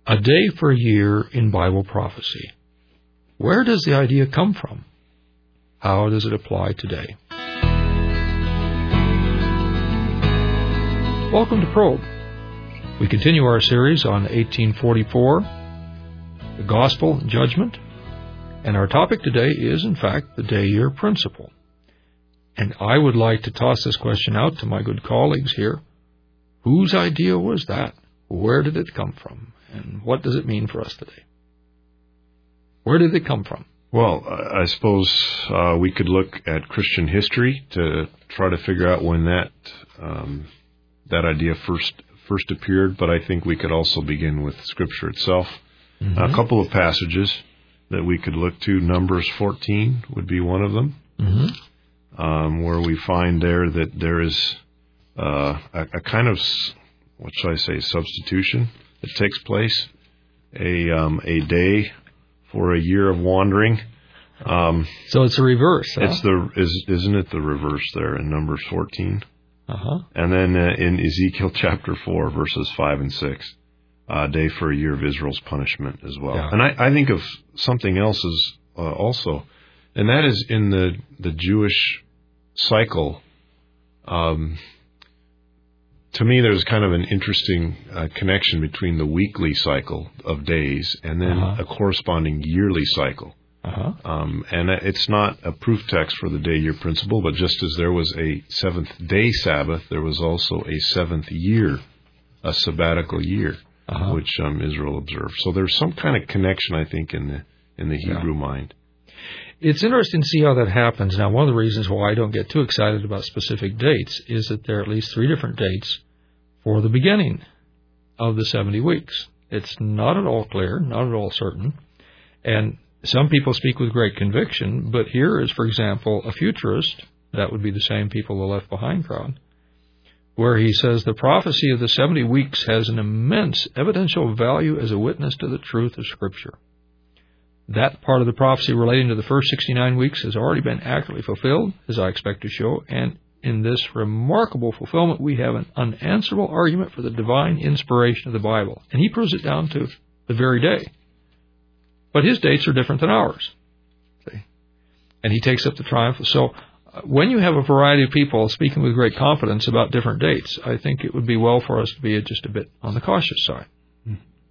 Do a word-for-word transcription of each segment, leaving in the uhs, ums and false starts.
A day for a year in Bible prophecy. Where does the idea come from? How does it apply today? Welcome to Probe. We continue our series on eighteen forty-four, the Gospel and Judgment, and our topic today is, in fact, the day-year principle. And I would like to toss this question out to my good colleagues here. Whose idea was that? Where did it come from? And what does it mean for us today? Where did it come from? Well, I suppose uh, we could look at Christian history to try to figure out when that um, that idea first first appeared, but I think we could also begin with Scripture itself. Mm-hmm. A couple of passages that we could look to. Numbers fourteen would be one of them, mm-hmm. um, where we find there that there is uh, a, a kind of, what should I say, substitution that takes place, a um, a day for a year of wandering. Um, so it's a reverse. Huh? It's the is isn't it the reverse there in Numbers fourteen? Uh huh. And then uh, in Ezekiel chapter four, verses five and six, a day for a year of Israel's punishment as well. Yeah. And I, I think of something else as uh, also, and that is in the the Jewish cycle. Um, To me, there's kind of an interesting uh, connection between the weekly cycle of days and then uh-huh. a corresponding yearly cycle. Uh-huh. Um, and it's not a proof text for the day-year principle, but just as there was a seventh-day Sabbath, there was also a seventh year, a sabbatical year, uh-huh. which um, Israel observed. So there's some kind of connection, I think, in the in the Hebrew yeah. mind. It's interesting to see how that happens. Now, one of the reasons why I don't get too excited about specific dates is that there are at least three different dates for the beginning of the seventy weeks. It's not at all clear, not at all certain. And some people speak with great conviction, but here is, for example, a futurist, that would be the same people, the Left Behind crowd, where he says the prophecy of the seventy weeks has an immense evidential value as a witness to the truth of Scripture. That part of the prophecy relating to the first sixty-nine weeks has already been accurately fulfilled, as I expect to show, and in this remarkable fulfillment, we have an unanswerable argument for the divine inspiration of the Bible. And he proves it down to the very day. But his dates are different than ours. See? And he takes up the triumph. So uh, when you have a variety of people speaking with great confidence about different dates, I think it would be well for us to be just a bit on the cautious side. Hmm.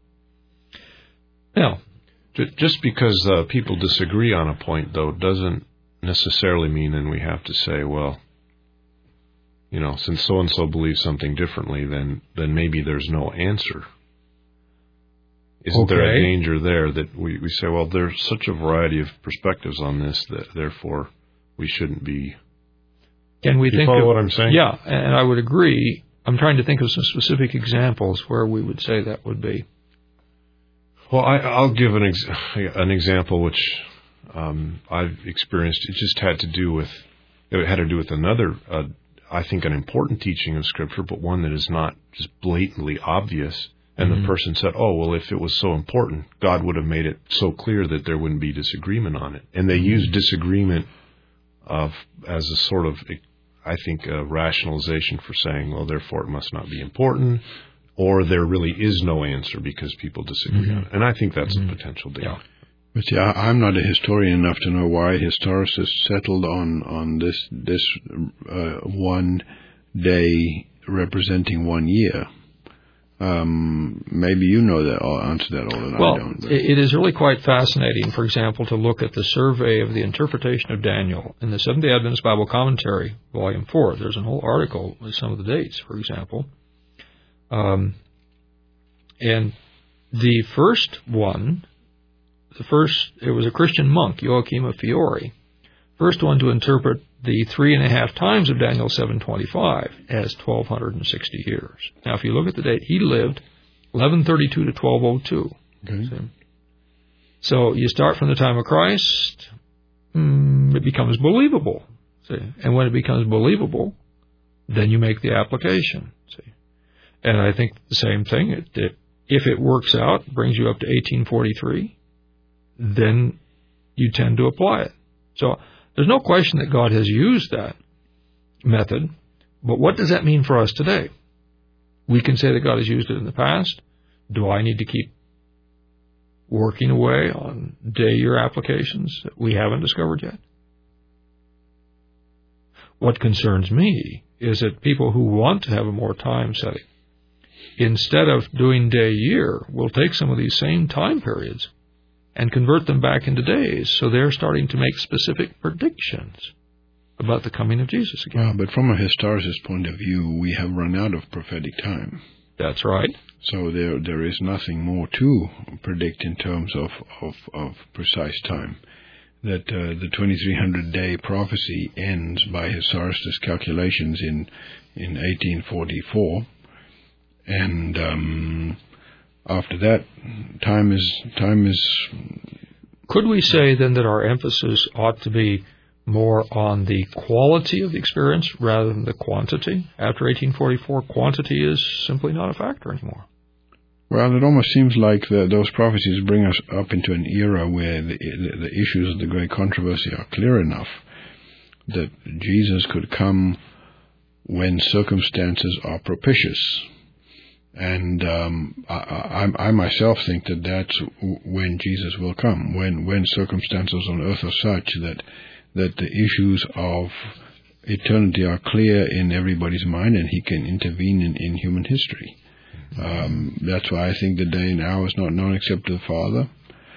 Now, just because uh, people disagree on a point, though, doesn't necessarily mean then we have to say, well, you know, since so-and-so believes something differently, then then maybe there's no answer. Isn't okay. there a danger there that we, we say, well, there's such a variety of perspectives on this that therefore we shouldn't be... Can we Do you think follow of, what I'm saying? Yeah, and I would agree. I'm trying to think of some specific examples where we would say that would be. Well, I, I'll give an, ex- an example which um, I've experienced. It just had to do with, it had to do with another... Uh, I think, an important teaching of Scripture, but one that is not just blatantly obvious. And mm-hmm. the person said, oh, well, if it was so important, God would have made it so clear that there wouldn't be disagreement on it. And they use disagreement of, as a sort of, I think, a rationalization for saying, well, therefore it must not be important, or there really is no answer because people disagree mm-hmm. on it. And I think that's mm-hmm. a potential danger. Yeah. But see, I, I'm not a historian enough to know why historicists settled on on this this uh, one day representing one year. Um, maybe you know that I'll answer that all that well, I don't. But. It is really quite fascinating, for example, to look at the survey of the interpretation of Daniel in the Seventh-day Adventist Bible Commentary, Volume four. There's a whole article with some of the dates, for example. Um, and the first one... The first, it was a Christian monk, Joachim of Fiore, first one to interpret the three and a half times of Daniel seven twenty-five as twelve sixty years. Now, if you look at the date, he lived eleven thirty-two to twelve oh two. Okay. So you start from the time of Christ, mm, it becomes believable. See? And when it becomes believable, then you make the application. See? And I think the same thing, it, it, if it works out, brings you up to eighteen forty-three, then you tend to apply it. So there's no question that God has used that method, but what does that mean for us today? We can say that God has used it in the past. Do I need to keep working away on day-year applications that we haven't discovered yet? What concerns me is that people who want to have a more time setting, instead of doing day-year, will take some of these same time periods and convert them back into days, so they're starting to make specific predictions about the coming of Jesus again. Well, but from a historicist point of view, we have run out of prophetic time. That's right. So there there is nothing more to predict in terms of, of, of precise time. That uh, the twenty-three hundred day prophecy ends by historicist calculations in in eighteen forty-four, and um, after that, time is time is. Could we say then that our emphasis ought to be more on the quality of the experience rather than the quantity? After eighteen forty-four, quantity is simply not a factor anymore. Well, it almost seems like the, those prophecies bring us up into an era where the, the, the issues of the great controversy are clear enough that Jesus could come when circumstances are propitious. And um, I, I, I myself think that that's when Jesus will come, when when circumstances on earth are such that that the issues of eternity are clear in everybody's mind and he can intervene in, in human history. Um, that's why I think the day and hour is not known except to the Father.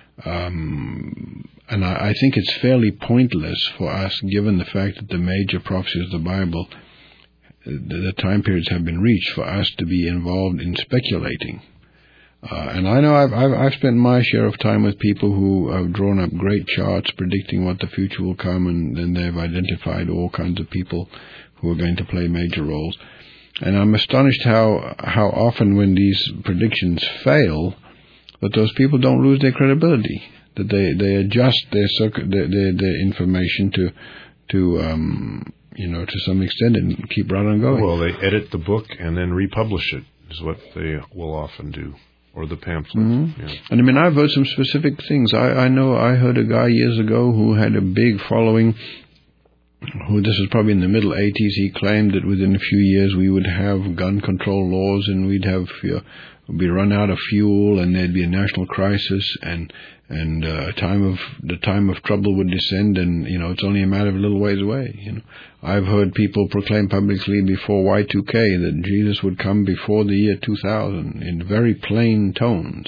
Um, and I, I think it's fairly pointless for us, given the fact that the major prophecies of the Bible, the, the time periods have been reached, for us to be involved in speculating. Uh, and I know I've, I've, I've spent my share of time with people who have drawn up great charts predicting what the future will come, and then they've identified all kinds of people who are going to play major roles. And I'm astonished how how often when these predictions fail, that those people don't lose their credibility, that they, they adjust their, circuit, their, their their information to to um, you know to some extent and keep right on going. Well, they edit the book and then republish it is what they will often do. Or the pamphlet. Mm-hmm. Yeah. And I mean, I've heard some specific things. I, I know I heard a guy years ago who had a big following, who, this is probably in the middle eighties, he claimed that within a few years we would have gun control laws and we'd have, you know, we'd run out of fuel and there'd be a national crisis and and uh, a time of the time of trouble would descend, and you know it's only a matter of a little ways away. You know, I've heard people proclaim publicly before Y two K that Jesus would come before the year two thousand in very plain tones.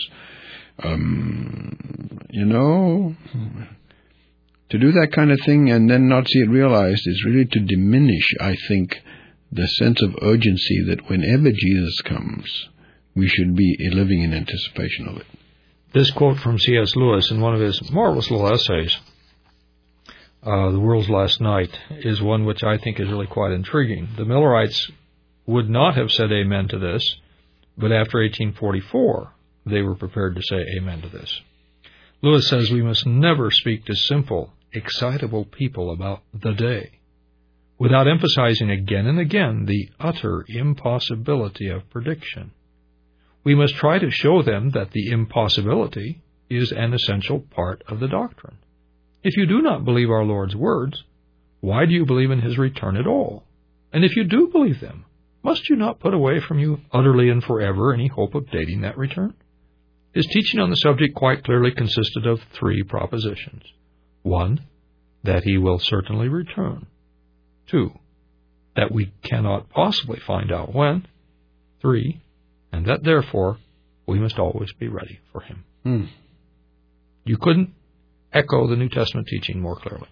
Um, you know, to do that kind of thing and then not see it realized is really to diminish, I think, the sense of urgency that whenever Jesus comes, we should be living in anticipation of it. This quote from C S Lewis in one of his marvelous little essays, uh, The World's Last Night, is one which I think is really quite intriguing. The Millerites would not have said amen to this, but after eighteen forty-four, they were prepared to say amen to this. Lewis says we must never speak to simple, excitable people about the day, without emphasizing again and again the utter impossibility of prediction. We must try to show them that the impossibility is an essential part of the doctrine. If you do not believe our Lord's words, why do you believe in his return at all? And if you do believe them, must you not put away from you utterly and forever any hope of dating that return? His teaching on the subject quite clearly consisted of three propositions. One, that he will certainly return. Two, that we cannot possibly find out when. Three, and that, therefore, we must always be ready for him. Hmm. You couldn't echo the New Testament teaching more clearly.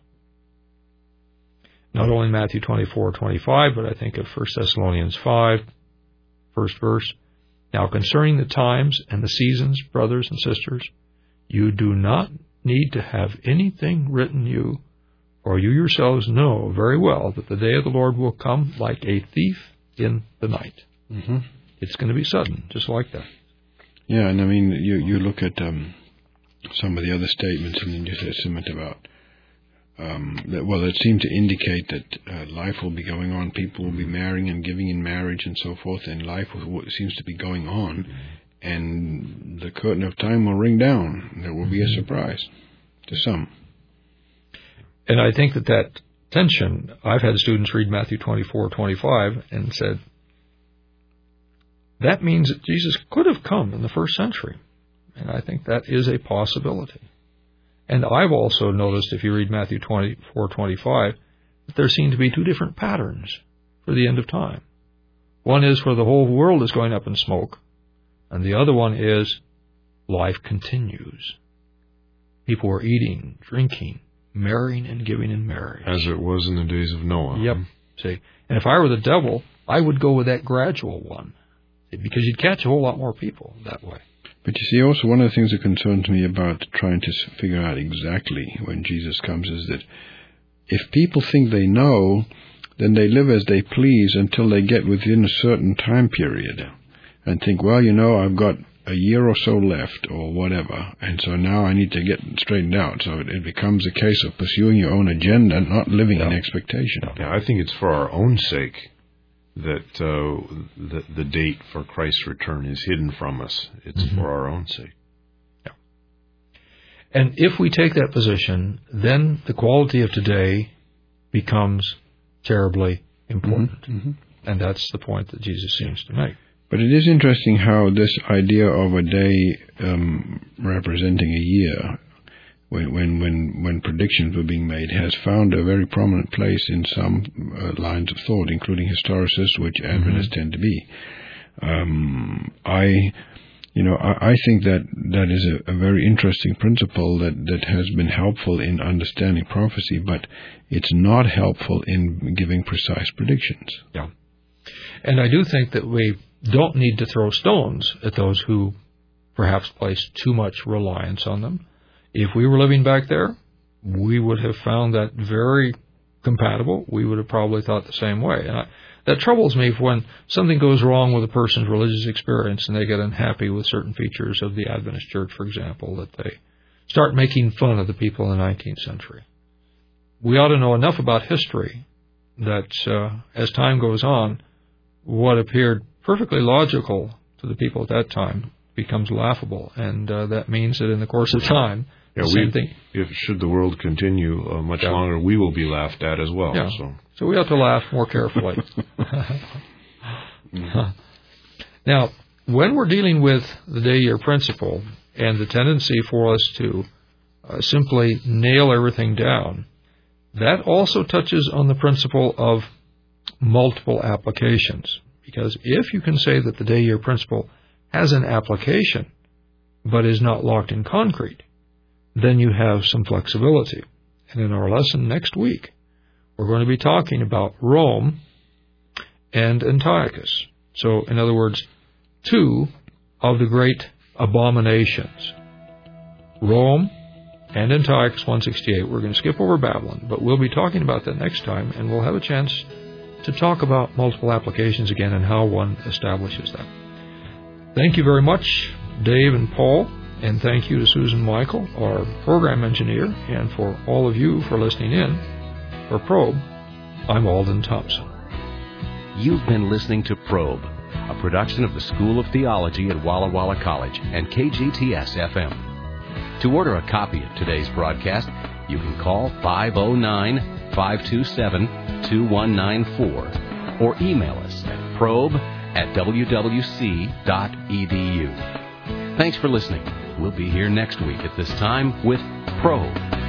Not only Matthew twenty-four twenty-five, but I think of First Thessalonians five, first verse. Now concerning the times and the seasons, brothers and sisters, you do not need to have anything written you, for you yourselves know very well that the day of the Lord will come like a thief in the night. Mm-hmm. It's going to be sudden, just like that. Yeah, and I mean, you you look at um, some of the other statements in the New Testament about, um, that, well, that seem to indicate that uh, life will be going on, people will be marrying and giving in marriage and so forth, and life will, seems to be going on, and the curtain of time will ring down. There will be a surprise to some. And I think that that tension, I've had students read Matthew twenty-four twenty-five and said, that means that Jesus could have come in the first century. And I think that is a possibility. And I've also noticed, if you read Matthew twenty-four twenty-five, that there seem to be two different patterns for the end of time. One is where the whole world is going up in smoke, and the other one is life continues. People are eating, drinking, marrying, and giving in marriage. As it was in the days of Noah. Yep. See, and if I were the devil, I would go with that gradual one, because you'd catch a whole lot more people that way. But you see, also one of the things that concerns me about trying to figure out exactly when Jesus comes is that if people think they know, then they live as they please until they get within a certain time period and think, well, you know, I've got a year or so left or whatever, and so now I need to get straightened out. So it, it becomes a case of pursuing your own agenda, not living in expectation. Yeah, I think it's for our own sake that uh, the, the date for Christ's return is hidden from us. It's mm-hmm. for our own sake. Yeah. And if we take that position, then the quality of today becomes terribly important. Mm-hmm. Mm-hmm. And that's the point that Jesus seems to make. But it is interesting how this idea of a day um, representing a year, when, when when when predictions were being made, has found a very prominent place in some uh, lines of thought, including historicists, which Adventists mm-hmm. tend to be. Um, I, you know, I, I think that that is a, a very interesting principle that, that has been helpful in understanding prophecy, but it's not helpful in giving precise predictions. Yeah, and I do think that we don't need to throw stones at those who perhaps place too much reliance on them. If we were living back there, we would have found that very compatible. We would have probably thought the same way. And I, that troubles me when something goes wrong with a person's religious experience and they get unhappy with certain features of the Adventist Church, for example, that they start making fun of the people in the nineteenth century. We ought to know enough about history that uh, as time goes on, what appeared perfectly logical to the people at that time becomes laughable, and uh, that means that in the course of time, yeah, the same we, thing. If should the world continue uh, much yeah. longer, we will be laughed at as well. Yeah. So. so we have to laugh more carefully. mm-hmm. Now, when we're dealing with the day-year principle and the tendency for us to uh, simply nail everything down, that also touches on the principle of multiple applications. Because if you can say that the day-year principle has an application, but is not locked in concrete, then you have some flexibility. And in our lesson next week, we're going to be talking about Rome and Antiochus. So, in other words, two of the great abominations. Rome and Antiochus one sixty-eight. We're going to skip over Babylon, but we'll be talking about that next time, and we'll have a chance to talk about multiple applications again and how one establishes that. Thank you very much, Dave and Paul, and thank you to Susan Michael, our program engineer, and for all of you for listening in. For Probe, I'm Alden Thompson. You've been listening to Probe, a production of the School of Theology at Walla Walla College and K G T S F M. To order a copy of today's broadcast, you can call five oh nine, five two seven, two one nine four or email us at probe at w w c dot e d u. Thanks for listening. We'll be here next week at this time with Probe.